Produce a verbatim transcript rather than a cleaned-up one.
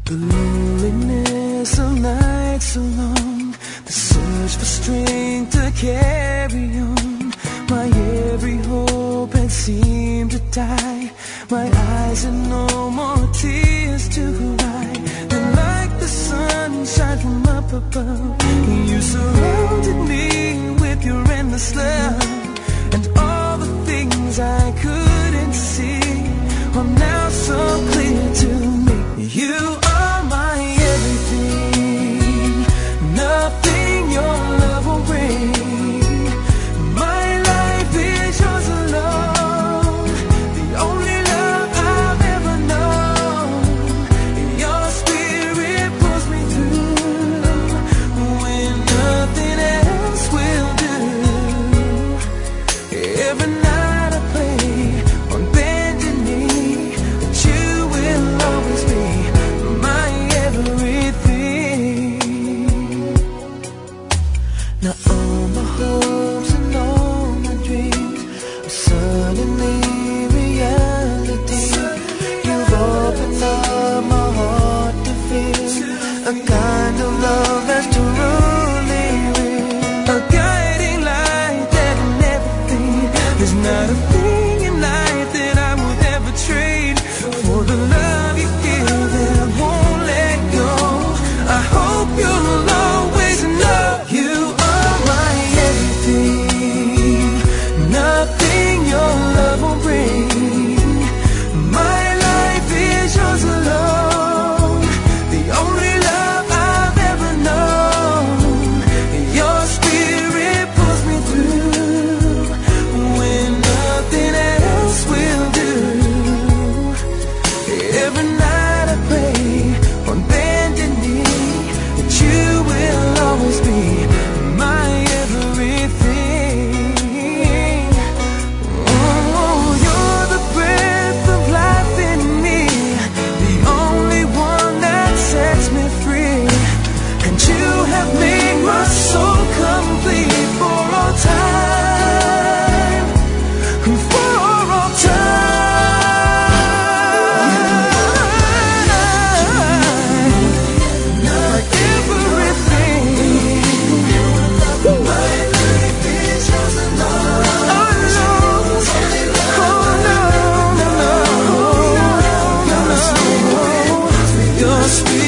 The loneliness of nights so long, the search for strength to carry on. My every hope had seemed to die. My eyes had no more tears to cry. Then like the sunshine from up above, you surrounded me with your endless love. And all the things I couldn't see are now so clear to me. You are my everything, nothing your love will bring. My life is yours alone, the only love I've ever known. Your spirit pulls me through when nothing else will do. Every night I pray on bended knee that you will always be my everything. Now all my hopes and all my dreams are suddenly reality. You've opened up my heart to feel a kind of love that's truly real, a guiding light that will never fade. There's not a thing in life that I would ever trade for the love you give that I won't let go. I hope you'll always know you are my everything, nothing your love will bring. My life is yours alone, the only love I've ever known. Your spirit pulls me through when nothing else will do. Every night I pray on bended knee that you will always be my everything. Oh, you're the breath of life in me, the only one that sets me free. And you have made my soul complete for all time, for all time. My everything. My life is yours alone. Alone. Oh no, no, no, no, no. Your spirit.